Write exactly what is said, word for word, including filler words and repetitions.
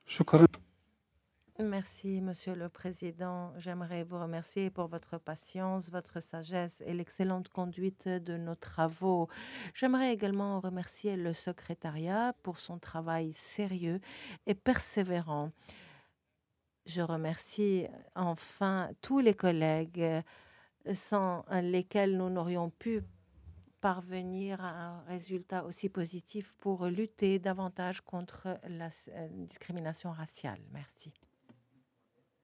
شكرا. Merci, Monsieur le Président. J'aimerais vous remercier pour votre patience, votre sagesse et l'excellente conduite de nos travaux. J'aimerais également remercier le secrétariat pour son travail sérieux et persévérant. Je remercie enfin tous les collègues euh, sans lesquels nous n'aurions pu parvenir à un résultat aussi positif pour lutter davantage contre la s- euh, discrimination raciale. Merci.